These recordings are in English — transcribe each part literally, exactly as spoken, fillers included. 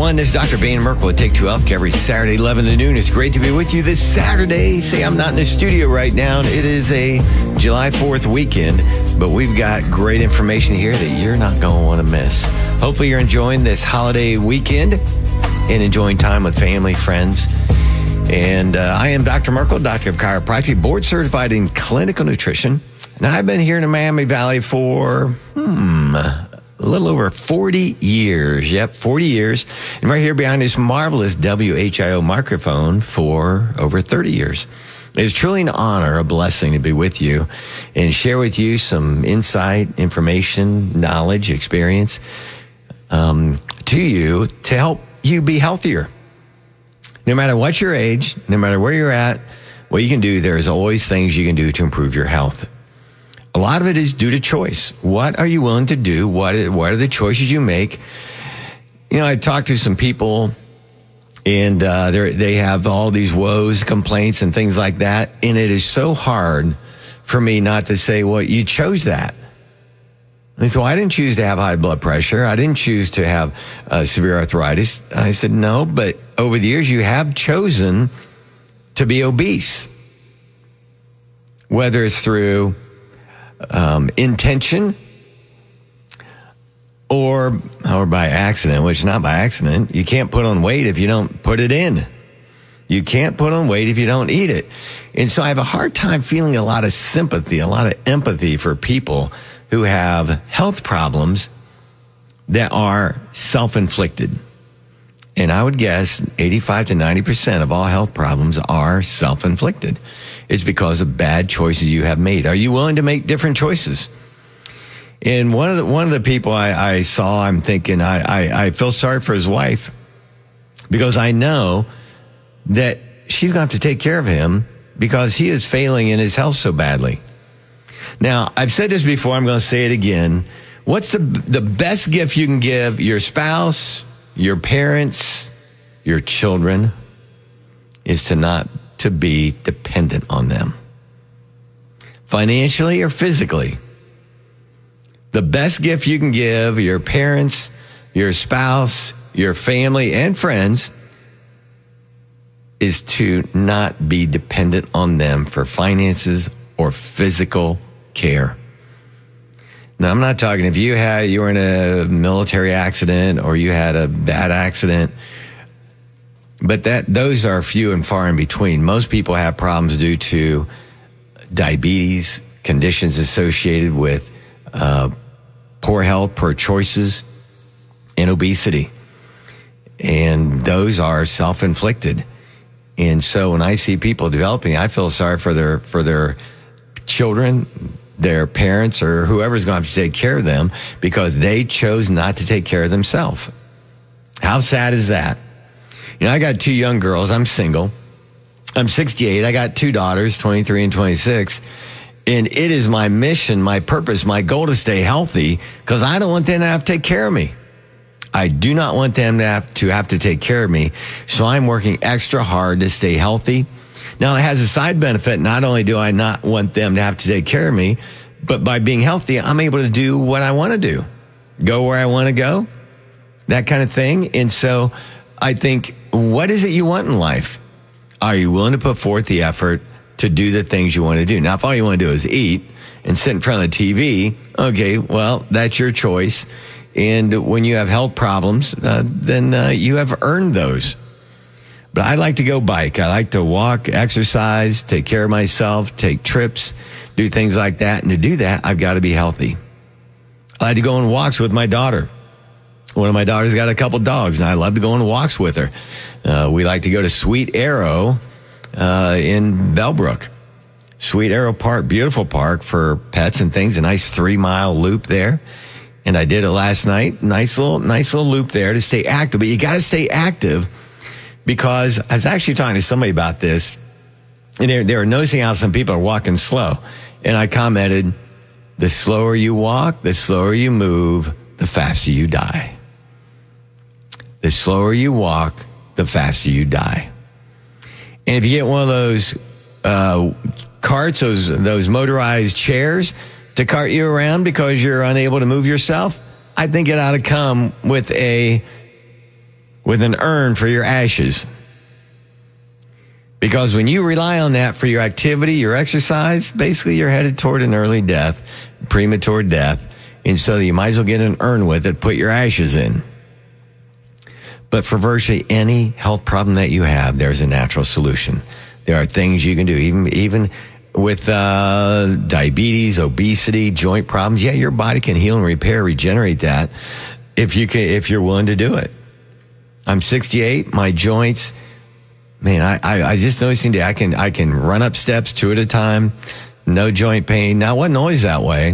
everyone. This is Doctor Bain Merkel at Take Two Healthcare every Saturday, eleven to noon. It's great to be with you this Saturday. Say I'm not in the studio right now. It is a July fourth weekend, but we've got great information here that you're not going to want to miss. Hopefully you're enjoying this holiday weekend and enjoying time with family, friends. And uh, I am Doctor Merkel, Doctor of Chiropractic, board certified in clinical nutrition. Now, I've been here in the Miami Valley for, hmm... a little over forty years. Yep, forty years. And right here behind this marvelous W H I O microphone for over thirty years. It's truly an honor, a blessing to be with you and share with you some insight, information, knowledge, experience um, to you to help you be healthier. No matter what your age, no matter where you're at, what you can do, there's always things you can do to improve your health. A lot of it is due to choice. What are you willing to do? What are, what are the choices you make? You know, I talked to some people, and uh, they have all these woes, complaints, and things like that. And it is so hard for me not to say, well, you chose that. And so I didn't choose to have high blood pressure. I didn't choose to have uh, severe arthritis. I said, no, but over the years, you have chosen to be obese. Whether it's through Um, intention or or by accident, which not by accident. You can't put on weight if you don't put it in. You can't put on weight if you don't eat it. And so I have a hard time feeling a lot of sympathy, a lot of empathy for people who have health problems that are self-inflicted. And I would guess eighty-five to ninety percent of all health problems are self-inflicted. It's because of bad choices you have made. Are you willing to make different choices? And one of the one of the people I, I saw, I'm thinking, I, I, I feel sorry for his wife because I know that she's going to have to take care of him because he is failing in his health so badly. Now, I've said this before. I'm going to say it again. What's the the best gift you can give your spouse, your parents, your children, is to not to be dependent on them, financially or physically. The best gift you can give your parents, your spouse, your family, and friends is to not be dependent on them for finances or physical care. Now, I'm not talking if you had you were in a military accident or you had a bad accident, but that those are few and far in between. Most people have problems due to diabetes, conditions associated with uh, poor health, poor choices, and obesity. And those are self-inflicted. And so when I see people developing, I feel sorry for their for their children, their parents, or whoever's going to have to take care of them because they chose not to take care of themselves. How sad is that? You know, I got two young girls. I'm single. I'm sixty-eight. I got two daughters, twenty-three and twenty-six. And it is my mission, my purpose, my goal to stay healthy because I don't want them to have to take care of me. I do not want them to have to have to take care of me. So I'm working extra hard to stay healthy. Now, it has a side benefit. Not only do I not want them to have to take care of me, but by being healthy, I'm able to do what I want to do, go where I want to go, that kind of thing. And so I think, what is it you want in life? Are you willing to put forth the effort to do the things you want to do? Now, if all you want to do is eat and sit in front of the T V, okay, well, that's your choice. And when you have health problems, uh, then uh, you have earned those. But I like to go bike. I like to walk, exercise, take care of myself, take trips, do things like that. And to do that, I've got to be healthy. I like to go on walks with my daughter. One of my daughters got a couple dogs, and I love to go on walks with her. Uh, we like to go to Sweet Arrow uh, in Bellbrook. Sweet Arrow Park, beautiful park for pets and things, a nice three-mile loop there. And I did it last night. Nice little, nice little loop there to stay active. But you got to stay active because I was actually talking to somebody about this, and they, they were noticing how some people are walking slow. And I commented, the slower you walk, the slower you move, the faster you die. The slower you walk, the faster you die. And if you get one of those uh, carts, those those motorized chairs to cart you around because you're unable to move yourself, I think it ought to come with a with an urn for your ashes. Because when you rely on that for your activity, your exercise, basically you're headed toward an early death, premature death. And so you might as well get an urn with it, put your ashes in. But for virtually any health problem that you have, there's a natural solution. There are things you can do, even even with uh, diabetes, obesity, joint problems. Yeah, your body can heal and repair, regenerate that if you can, if you're willing to do it. I'm sixty-eight. My joints, man, I, I, I just noticing that I can I can run up steps two at a time, no joint pain. Now, I wasn't always that way.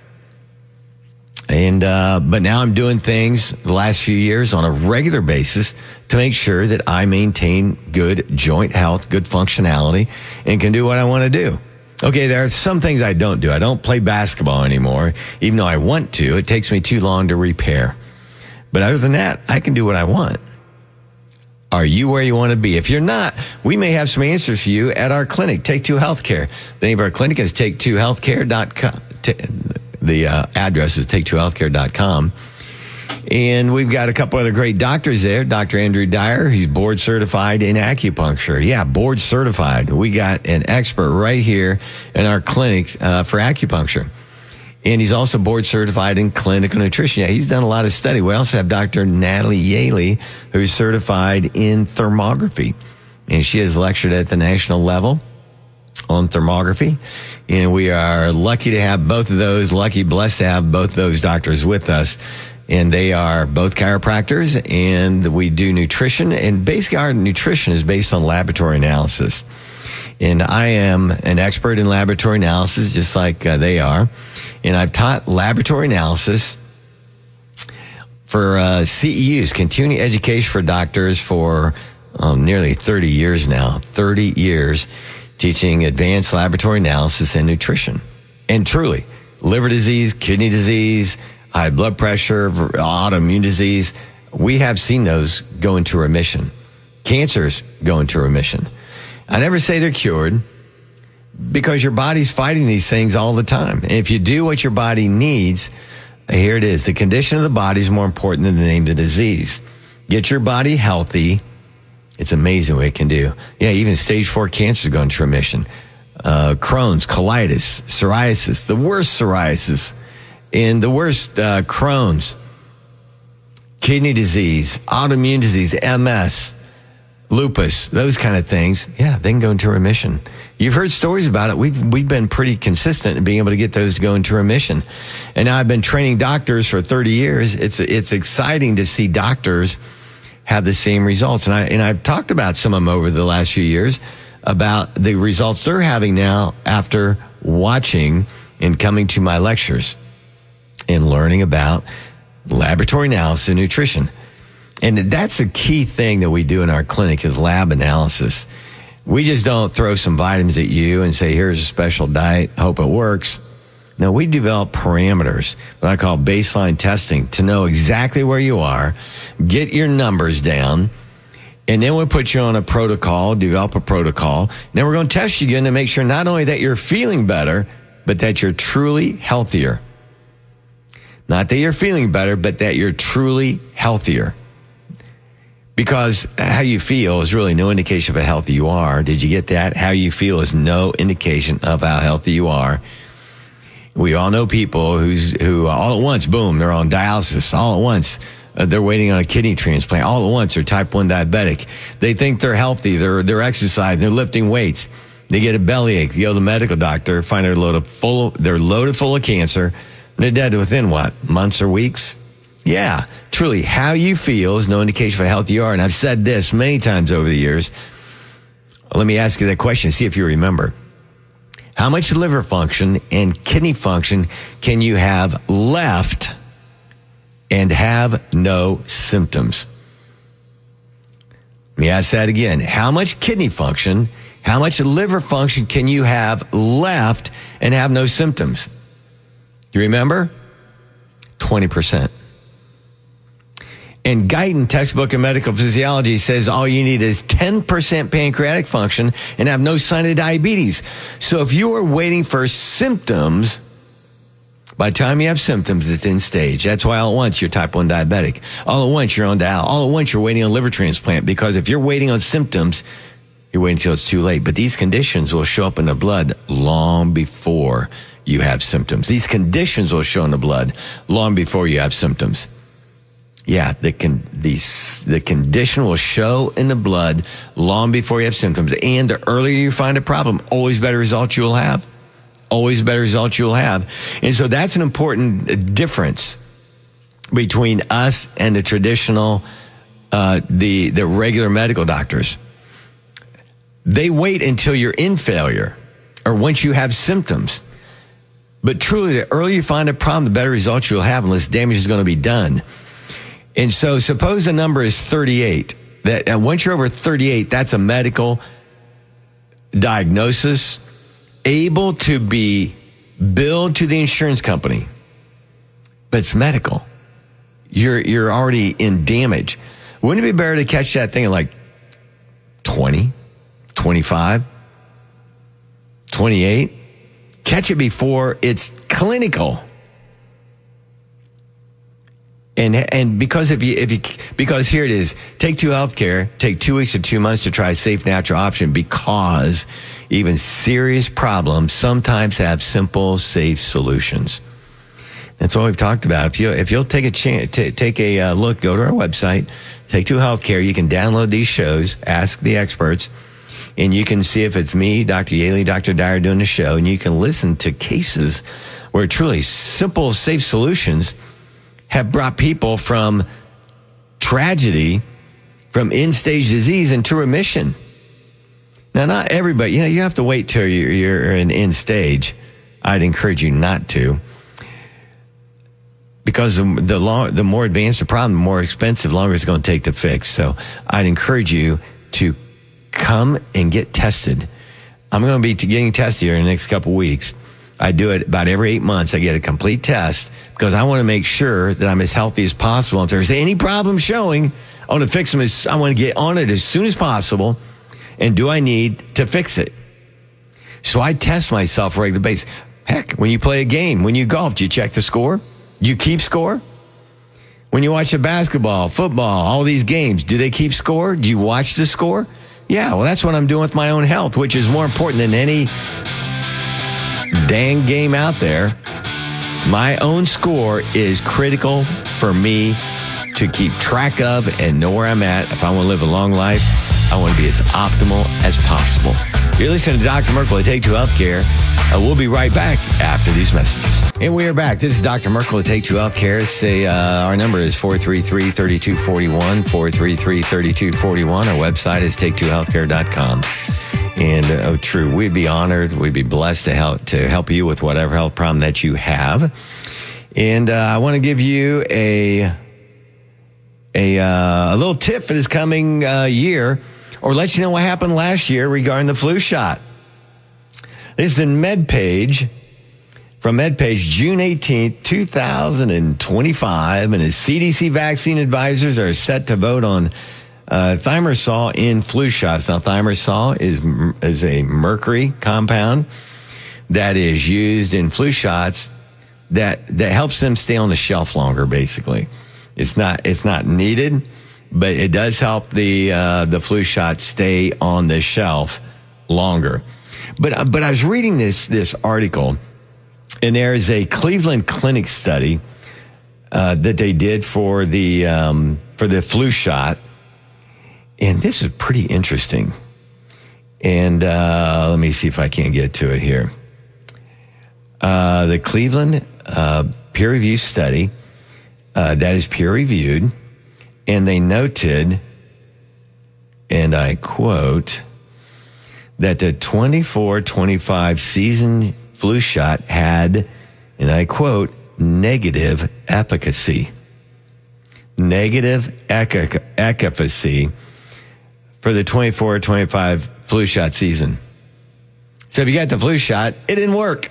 And, uh, but now I'm doing things the last few years on a regular basis to make sure that I maintain good joint health, good functionality, and can do what I want to do. Okay, there are some things I don't do. I don't play basketball anymore, even though I want to. It takes me too long to repair. But other than that, I can do what I want. Are you where you want to be? If you're not, we may have some answers for you at our clinic, Take Two Healthcare. The name of our clinic is take two healthcare dot com. The uh, address is take two healthcare dot com. And we've got a couple other great doctors there. Doctor Andrew Dyer, he's board certified in acupuncture. Yeah, board certified. We got an expert right here in our clinic uh, for acupuncture. And he's also board certified in clinical nutrition. Yeah, he's done a lot of study. We also have Doctor Natalie Yaley, who's certified in thermography. And she has lectured at the national level on thermography. And we are lucky to have both of those, lucky, blessed to have both those doctors with us. And they are both chiropractors, and we do nutrition. And basically our nutrition is based on laboratory analysis. And I am an expert in laboratory analysis, just like uh, they are. And I've taught laboratory analysis for uh, C E Us, continuing education for doctors, for um, nearly thirty years now, thirty years. Teaching advanced laboratory analysis and nutrition. And truly, liver disease, kidney disease, high blood pressure, autoimmune disease, we have seen those go into remission. Cancers go into remission. I never say they're cured, because your body's fighting these things all the time. And if you do what your body needs, here it is. The condition of the body is more important than the name of the disease. Get your body healthy. It's amazing what it can do. Yeah, even stage four cancer is going to remission. Uh, Crohn's, colitis, psoriasis, the worst psoriasis, and the worst uh, Crohn's, kidney disease, autoimmune disease, M S, lupus, those kind of things. Yeah, they can go into remission. You've heard stories about it. We've we've been pretty consistent in being able to get those to go into remission. And now I've been training doctors for thirty years. It's it's exciting to see doctors have the same results. And I, and I've talked about some of them over the last few years about the results they're having now after watching and coming to my lectures and learning about laboratory analysis and nutrition. And that's a key thing that we do in our clinic is lab analysis. We just don't throw some vitamins at you and say, here's a special diet, hope it works. No, we develop parameters, what I call baseline testing, to know exactly where you are, get your numbers down, and then we'll put you on a protocol, develop a protocol. Then we're going to test you again to make sure not only that you're feeling better, but that you're truly healthier. Not that you're feeling better, but that you're truly healthier. Because how you feel is really no indication of how healthy you are. Did you get that? How you feel is no indication of how healthy you are. We all know people who's who all at once, boom, they're on dialysis. All at once, uh, they're waiting on a kidney transplant. All at once, they're type one diabetic. They think they're healthy. They're they're exercising. They're lifting weights. They get a bellyache. They go to the medical doctor, find they're loaded full. Of, they're loaded full of cancer. And they're dead within what, months or weeks? Yeah, truly, how you feel is no indication of how healthy you are. And I've said this many times over the years. Let me ask you that question. See if you remember. How much liver function and kidney function can you have left and have no symptoms? Let me ask that again. How much kidney function, how much liver function can you have left and have no symptoms? You remember? twenty percent. And Guyton, textbook of medical physiology, says all you need is ten percent pancreatic function and have no sign of diabetes. So if you are waiting for symptoms By the time you have symptoms, it's in stage. That's why all at once you're type one diabetic. All at once you're on dialysis. All at once you're waiting on liver transplant, because if you're waiting on symptoms, you're waiting until it's too late. But these conditions will show up in the blood long before you have symptoms. These conditions will show in the blood long before you have symptoms. Yeah, the con- the, the condition will show in the blood long before you have symptoms. And the earlier you find a problem, always better results you will have. Always better results you'll have. And so that's an important difference between us and the traditional, uh, the, the regular medical doctors. They wait until you're in failure or once you have symptoms. But truly, the earlier you find a problem, the better results you'll have, and less damage is going to be done. And so suppose the number is thirty-eight. That, and once you're over thirty-eight, that's a medical diagnosis able to be billed to the insurance company. But it's medical. You're, you're already in damage. Wouldn't it be better to catch that thing at like twenty, twenty-five, twenty-eight? Catch it before it's clinical. And and because if you if you because here it is, Take Two Healthcare, take two weeks to two months to try a safe, natural option, because even serious problems sometimes have simple, safe solutions. That's all we've talked about. If you if you'll take a chance, t- take a uh, look, go to our website, Take Two Healthcare. You can download these shows, ask the experts, and you can see if it's me, Doctor Yaley, Doctor Dyer doing the show, and you can listen to cases where truly simple, safe solutions have brought people from tragedy, from end-stage disease into remission. Now, not everybody, you know, you have to wait till you're, you're in end stage. I'd encourage you not to. Because the, the, long, the more advanced the problem, the more expensive, the longer it's going to take to fix. So I'd encourage you to come and get tested. I'm going to be getting tested here in the next couple of weeks. I do it about every eight months. I get a complete test because I want to make sure that I'm as healthy as possible. If there's any problem showing, I want to fix them. As, I want to get on it as soon as possible. And do I need to fix it? So I test myself on a regular basis. Heck, when you play a game, when you golf, do you check the score? Do you keep score? When you watch a basketball, football, all these games, do they keep score? Do you watch the score? Yeah, well, that's what I'm doing with my own health, which is more important than any dang game out there. My own score is critical for me to keep track of and know where I'm at. If I want to live a long life, I want to be as optimal as possible. You're listening to Doctor Merkel at Take Two Healthcare. Uh, we'll be right back after these messages. And we are back. This is Doctor Merkel at Take Two Healthcare. Say, uh, our number is four three three, three two four one, four three three, three two four one. Our website is take two healthcare dot com. And, uh, oh, true, we'd be honored, we'd be blessed to help to help you with whatever health problem that you have. And uh, I want to give you a a, uh, a little tip for this coming uh, year, or let you know what happened last year regarding the flu shot. This is in MedPage, from MedPage, June eighteenth, twenty twenty-five, and the C D C vaccine advisors are set to vote on uh, thimerosal in flu shots. Now, thimerosal is, is a mercury compound that is used in flu shots that, that helps them stay on the shelf longer, basically. It's not, it's not needed, but it does help the, uh, the flu shot stay on the shelf longer. But, but I was reading this, this article, and there is a Cleveland Clinic study, uh, that they did for the, um, for the flu shot. And this is pretty interesting. And, uh, let me see if I can get to it here. Uh, the Cleveland, uh, peer review study, Uh, that is peer-reviewed, and they noted, and I quote, that the twenty-four twenty-five season flu shot had, and I quote, negative efficacy. Negative eca- efficacy for the twenty-four twenty-five flu shot season. So if you got the flu shot, it didn't work.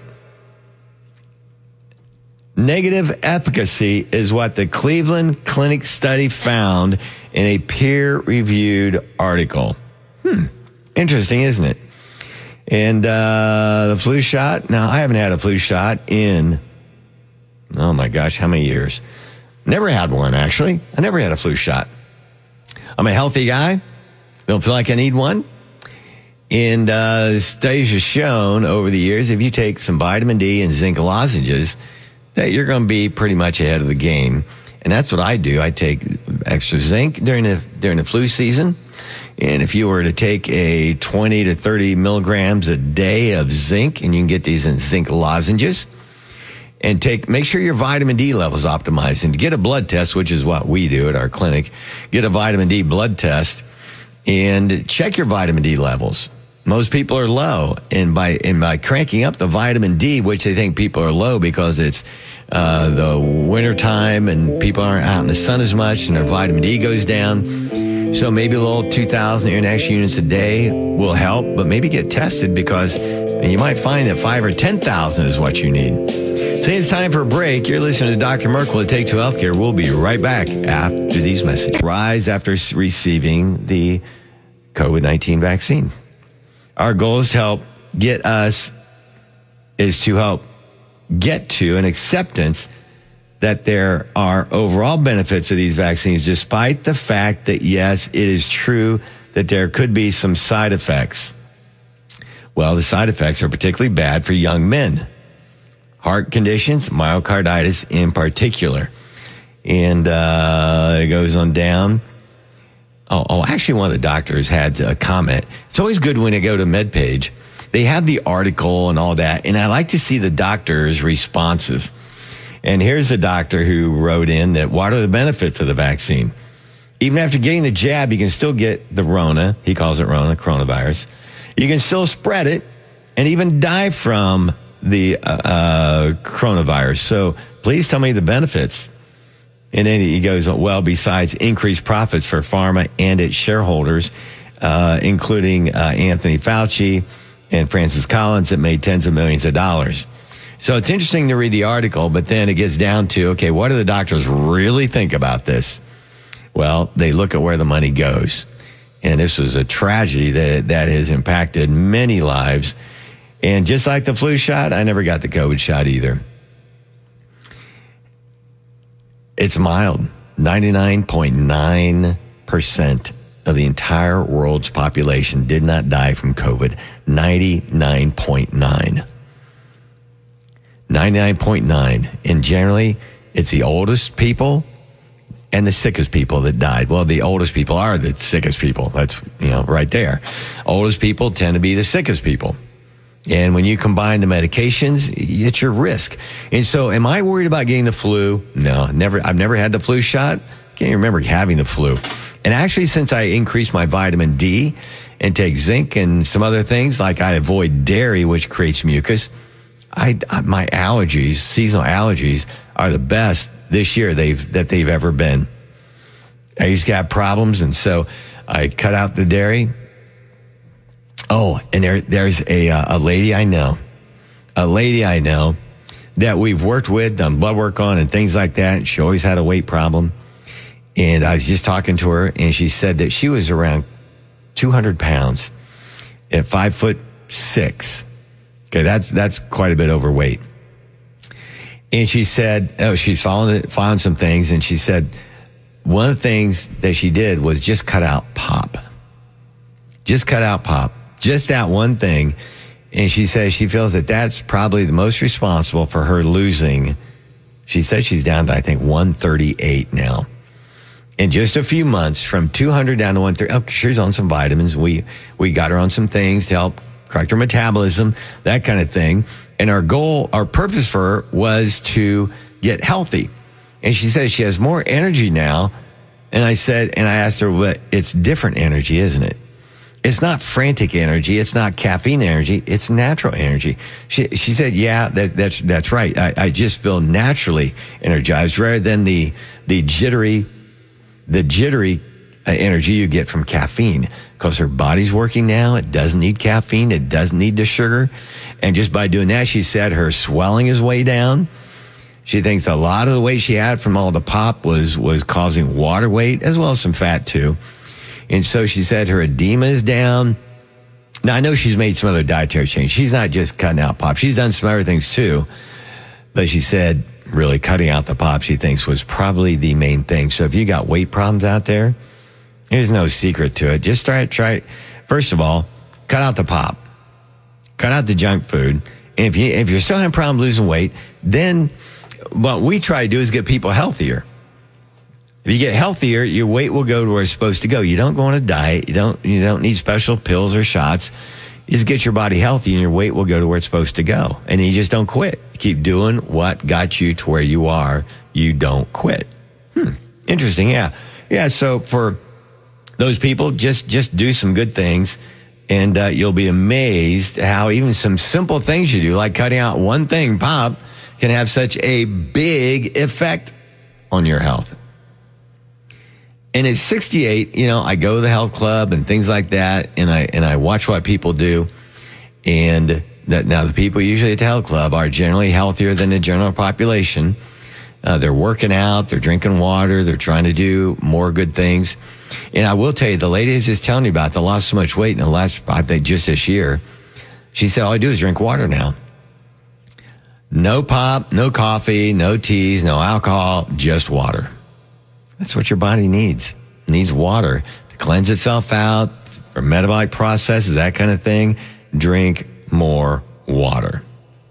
Negative efficacy is what the Cleveland Clinic study found in a peer-reviewed article. Hmm. Interesting, isn't it? And uh, the flu shot, now I haven't had a flu shot in Oh my gosh, how many years? Never had one, actually. I never had a flu shot. I'm a healthy guy. Don't feel like I need one. And uh, studies have shown over the years, if you take some vitamin D and zinc lozenges, that you're going to be pretty much ahead of the game. And that's what I do. I take extra zinc during the during the flu season. And if you were to take a twenty to thirty milligrams a day of zinc, and you can get these in zinc lozenges, and take, make sure your vitamin D level is optimized, and get a blood test, which is what we do at our clinic. Get a vitamin D blood test and check your vitamin D levels. Most people are low, and by and by cranking up the vitamin D, which they think people are low because it's uh, the winter time and people aren't out in the sun as much, and their vitamin D goes down. So maybe a little two thousand international units a day will help, but maybe get tested, because you might find that five or ten thousand is what you need. Say it's time for a break. You're listening to Doctor Merkel at Take Two Healthcare. We'll be right back after these messages. Rise after receiving the COVID nineteen vaccine. Our goal is to help get us, is to help get to an acceptance that there are overall benefits of these vaccines, despite the fact that, yes, it is true that there could be some side effects. Well, the side effects are particularly bad for young men. Heart conditions, myocarditis in particular. And uh, it goes on down. Oh, oh, actually, one of the doctors had a comment. It's always good when they go to MedPage. They have the article and all that, and I like to see the doctor's responses. And here's a doctor who wrote in that, what are the benefits of the vaccine? Even after getting the jab, you can still get the Rona. He calls it Rona, coronavirus. You can still spread it and even die from the uh, uh, coronavirus. So please tell me the benefits. And then he goes, well, besides increased profits for pharma and its shareholders, uh, including uh, Anthony Fauci and Francis Collins, that made tens of millions of dollars. So it's interesting to read the article, but then it gets down to, okay, what do the doctors really think about this? Well, they look at where the money goes. And this was a tragedy that that has impacted many lives. And just like the flu shot, I never got the COVID shot either. It's mild. ninety-nine point nine percent of the entire world's population did not die from COVID. ninety-nine point nine. ninety-nine point nine. And generally, it's the oldest people and the sickest people that died. Well, the oldest people are the sickest people. That's, you know, right there. Oldest people tend to be the sickest people. And when you combine the medications, it's your risk. And so, am I worried about getting the flu? No, never. I've never had the flu shot. Can't even remember having the flu. And actually, since I increased my vitamin D and take zinc and some other things, like I avoid dairy, which creates mucus, I, my allergies, seasonal allergies, are the best this year they've that they've ever been. I used to have problems, and so I cut out the dairy. Oh, and there, there's a a lady I know, a lady I know that we've worked with, done blood work on, and things like that. She always had a weight problem, and I was just talking to her, and she said that she was around two hundred pounds at five foot six. Okay, that's that's quite a bit overweight. And she said, oh, she's following following some things, and she said one of the things that she did was just cut out pop. Just cut out pop. Just that one thing. And she says she feels that that's probably the most responsible for her losing. She said she's down to, I think, one thirty-eight now. In just a few months, from two hundred down to one thirty. Oh, she's on some vitamins. We we got her on some things to help correct her metabolism, that kind of thing. And our goal, our purpose for her was to get healthy. And she says she has more energy now. And I said, and I asked her, well, it's different energy, isn't it? It's not frantic energy. It's not caffeine energy. It's natural energy. She she said, yeah, that, that's that's right. I, I just feel naturally energized rather than the the jittery, the jittery uh, energy you get from caffeine. Because her body's working now. It doesn't need caffeine. It doesn't need the sugar. And just by doing that, she said her swelling is way down. She thinks a lot of the weight she had from all the pop was was causing water weight, as well as some fat too. And so she said her edema is down. Now, I know she's made some other dietary changes. She's not just cutting out pop. She's done some other things too. But she said really cutting out the pop, she thinks, was probably the main thing. So if you got weight problems out there, there's no secret to it. Just try it. Try it. First of all, cut out the pop. Cut out the junk food. And if, you, if you're still having problems losing weight, then what we try to do is get people healthier. If you get healthier, your weight will go to where it's supposed to go. You don't go on a diet. You don't, you don't need special pills or shots. You just get your body healthy and your weight will go to where it's supposed to go. And you just don't quit. Keep doing what got you to where you are. You don't quit. Hmm. Interesting. Yeah. Yeah. So for those people, just, just do some good things. And uh, you'll be amazed how even some simple things you do, like cutting out one thing, pop, can have such a big effect on your health. And at sixty-eight, you know, I go to the health club and things like that, and I and I watch what people do. And that now the people usually at the health club are generally healthier than the general population. Uh, they're working out, they're drinking water, they're trying to do more good things. And I will tell you, the lady is just telling me about, they lost so much weight in the last, I think, just this year. She said, all I do is drink water now. No pop, no coffee, no teas, no alcohol, just water. That's what your body needs. It needs water to cleanse itself out, for metabolic processes, that kind of thing. Drink more water.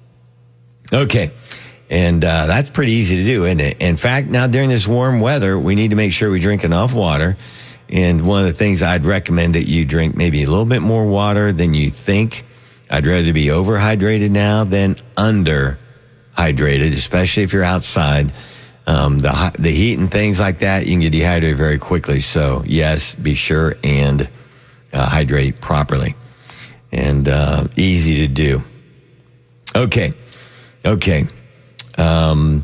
Okay. And uh, that's pretty easy to do, isn't it? In fact, now during this warm weather, we need to make sure we drink enough water. And one of the things I'd recommend that you drink maybe a little bit more water than you think. I'd rather be overhydrated now than underhydrated, especially if you're outside. Um, the the heat and things like that, you can get dehydrated very quickly. So, yes, be sure and uh, hydrate properly. And uh, easy to do. Okay. Okay. Um,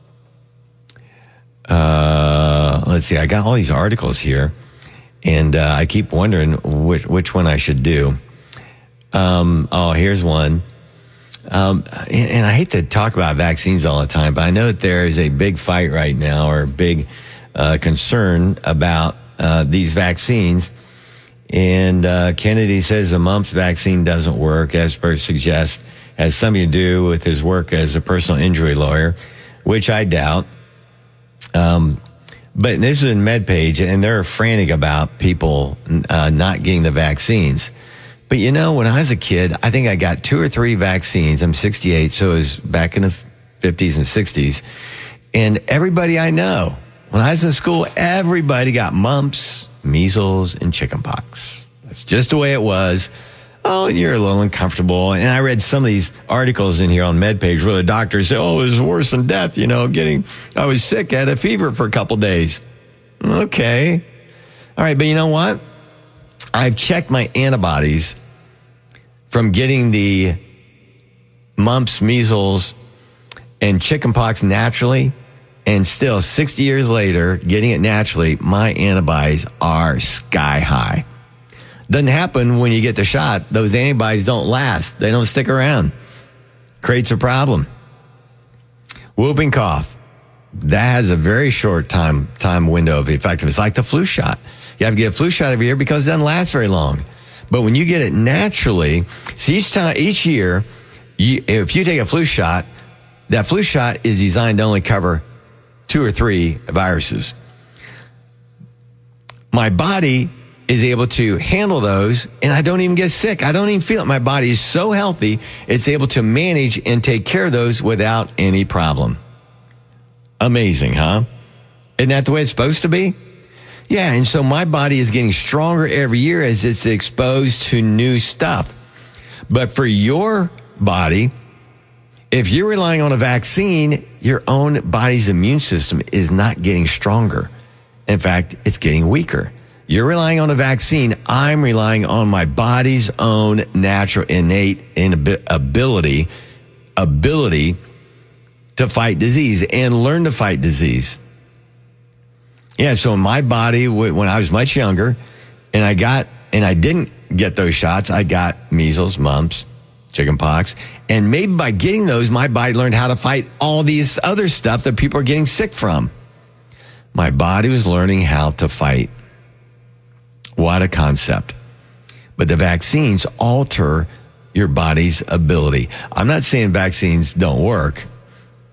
uh, let's see. I got all these articles here, and uh, I keep wondering which, which one I should do. Um, oh, here's one. Um, and, and I hate to talk about vaccines all the time, but I know that there is a big fight right now, or a big uh, concern about uh, these vaccines. And uh, Kennedy says the mumps vaccine doesn't work, as experts suggest. Has something to do with his work as a personal injury lawyer, which I doubt. Um, but this is in MedPage, and they're frantic about people uh, not getting the vaccines. But, you know, when I was a kid, I think I got two or three vaccines. I'm sixty-eight, so it was back in the fifties and sixties. And everybody I know, when I was in school, everybody got mumps, measles, and chickenpox. That's just the way it was. Oh, and you're a little uncomfortable. And I read some of these articles in here on MedPage where the doctors say, oh, it was worse than death, you know, getting, I was sick, I had a fever for a couple days. Okay. All right, but you know what? I've checked my antibodies from getting the mumps, measles, and chickenpox naturally, and still sixty years later, getting it naturally, my antibodies are sky high. Doesn't happen when you get the shot. Those antibodies don't last. They don't stick around. Creates a problem. Whooping cough. That has a very short time time window of effectiveness. It's like the flu shot. You have to get a flu shot every year because it doesn't last very long. But when you get it naturally, see each time, each year, you, if you take a flu shot, that flu shot is designed to only cover two or three viruses. My body is able to handle those, and I don't even get sick. I don't even feel it. My body is so healthy, it's able to manage and take care of those without any problem. Amazing, huh? Isn't that the way it's supposed to be? Yeah, and so my body is getting stronger every year as it's exposed to new stuff. But for your body, if you're relying on a vaccine, your own body's immune system is not getting stronger. In fact, it's getting weaker. You're relying on a vaccine. I'm relying on my body's own natural innate ability, ability to fight disease and learn to fight disease. Yeah, so my body, when I was much younger, and I got, and I didn't get those shots, I got measles, mumps, chickenpox, and maybe by getting those, my body learned how to fight all these other stuff that people are getting sick from. My body was learning how to fight. What a concept. But the vaccines alter your body's ability. I'm not saying vaccines don't work.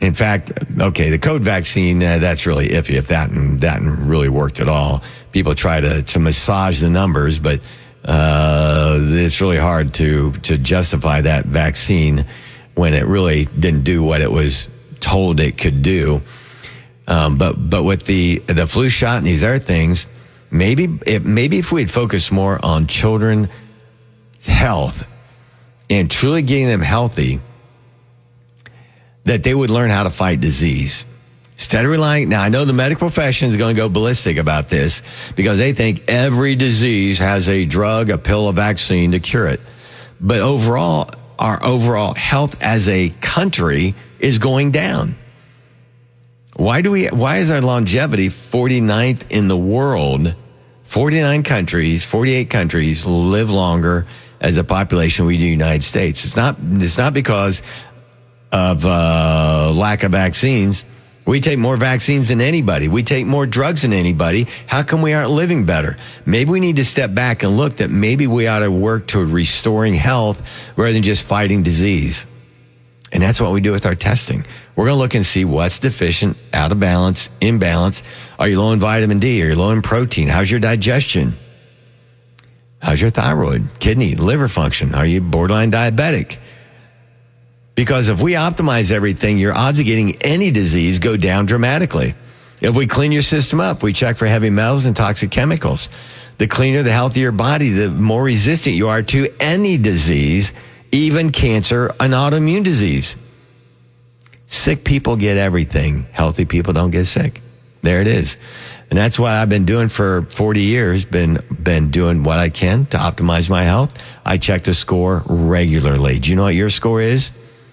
In fact, okay, the COVID vaccine, uh, that's really iffy if that that really worked at all. People try to, to massage the numbers, but uh, it's really hard to, to justify that vaccine when it really didn't do what it was told it could do. Um, but but with the the flu shot and these other things, maybe if, maybe if we'd focus more on children's health and truly getting them healthy, that they would learn how to fight disease. Instead of relying, now I know the medical profession is going to go ballistic about this because they think every disease has a drug, a pill, a vaccine to cure it. But overall, our overall health as a country is going down. Why do we, why is our longevity forty-ninth in the world? forty-nine countries, forty-eight countries live longer as a population we do the United States. It's not, it's not because of uh, lack of vaccines. We take more vaccines than anybody. We take more drugs than anybody. How come we aren't living better? Maybe we need to step back and look that maybe we ought to work toward restoring health rather than just fighting disease. And that's what we do with our testing. We're going to look and see what's deficient, out of balance, imbalance. Are you low in vitamin D? Are you low in protein? How's your digestion? How's your thyroid, kidney, liver function? Are you borderline diabetic? Because if we optimize everything, your odds of getting any disease go down dramatically. If we clean your system up, we check for heavy metals and toxic chemicals. The cleaner, the healthier your body, the more resistant you are to any disease, even cancer, an autoimmune disease. Sick people get everything. Healthy people don't get sick. There it is. And that's what I've been doing for forty years, been been doing what I can to optimize my health. I check the score regularly. Do you know what your score is?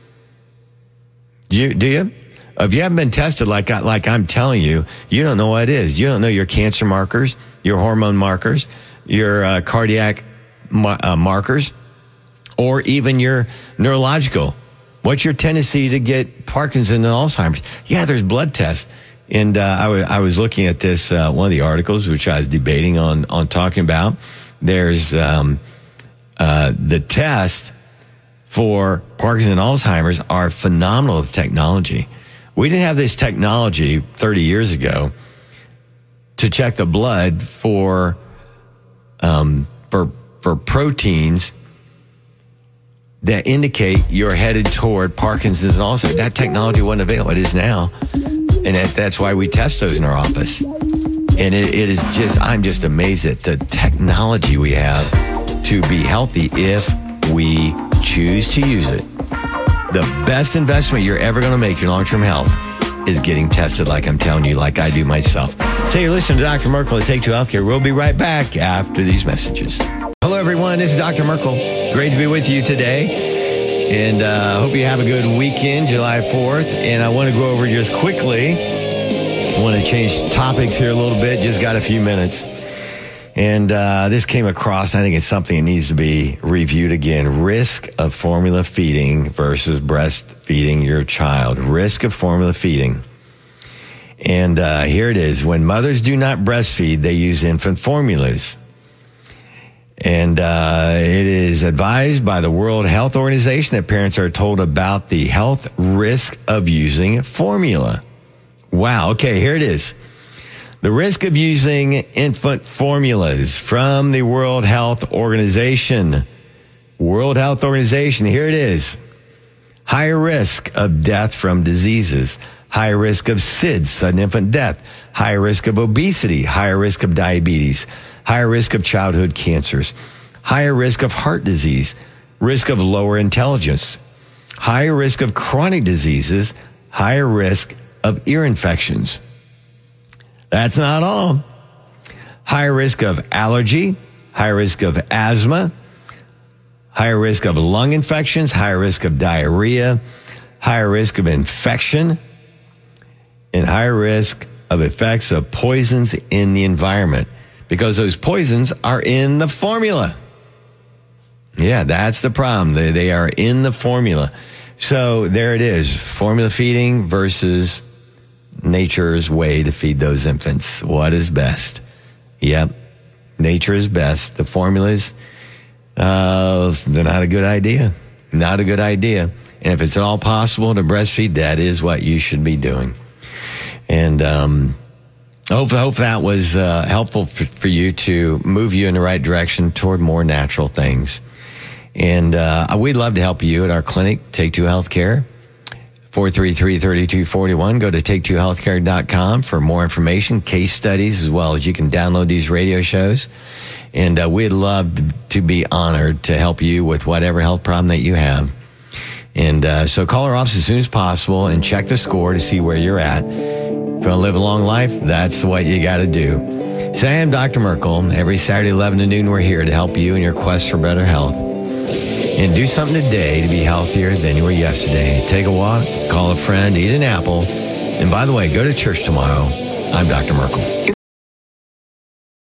Do you? Do you? If you haven't been tested like, I, like I'm telling you, you don't know what it is. You don't know your cancer markers, your hormone markers, your uh, cardiac mar- uh, markers, or even your neurological. What's your tendency to get Parkinson's and Alzheimer's? Yeah, there's blood tests. And uh, I, w- I was looking at this, uh, one of the articles, which I was debating on, on talking about. There's um, uh, the test for Parkinson's and Alzheimer's are phenomenal technology. We didn't have this technology thirty years ago to check the blood for um, for for proteins that indicate you're headed toward Parkinson's and Alzheimer's. That technology wasn't available. It is now. And that, that's why we test those in our office. And it, it is just, I'm just amazed at the technology we have to be healthy if we choose to use it. The best investment you're ever going to make in your long-term health is getting tested like I'm telling you, like I do myself. So you're listening to Doctor Merkel at Take Two Healthcare. We'll be right back after these messages. Hello, everyone. This is Doctor Merkel. Great to be with you today. And I uh, hope you have a good weekend, July fourth. And I want to go over just quickly. I want to change topics here a little bit. Just got a few minutes. And uh, this came across, I think it's something that needs to be reviewed again. Risk of formula feeding versus breastfeeding your child. Risk of formula feeding. And uh, here it is. When mothers do not breastfeed, they use infant formulas. And uh, it is advised by the World Health Organization that parents are told about the health risk of using formula. Wow. Okay, here it is. The risk of using infant formulas from the World Health Organization. World Health Organization, here it is. Higher risk of death from diseases. Higher risk of S I D S, sudden infant death. Higher risk of obesity. Higher risk of diabetes. Higher risk of childhood cancers. Higher risk of heart disease. Risk of lower intelligence. Higher risk of chronic diseases. Higher risk of ear infections. That's not all. Higher risk of allergy, higher risk of asthma, higher risk of lung infections, higher risk of diarrhea, higher risk of infection, and higher risk of effects of poisons in the environment because those poisons are in the formula. Yeah, that's the problem. They, they are in the formula. So there it is, formula feeding versus nature's way to feed those infants. What is best? Yep, nature is best. The formulas, uh, they're not a good idea. Not a good idea. And if it's at all possible to breastfeed, that is what you should be doing. And um, I hope, I hope that was uh, helpful for, for you to move you in the right direction toward more natural things. And uh, we'd love to help you at our clinic, Take Two Healthcare, four three three, three two four one. Go to take two healthcare dot com for more information, case studies, as well as you can download these radio shows. And uh, we'd love to be honored to help you with whatever health problem that you have. And uh, so call our office as soon as possible and check the score to see where you're at. If you want to live a long life, that's what you got to do. So I am Doctor Merkel. Every Saturday, eleven to noon, we're here to help you in your quest for better health. And do something today to be healthier than you were yesterday. Take a walk, call a friend, eat an apple. And by the way, go to church tomorrow. I'm Doctor Merkel.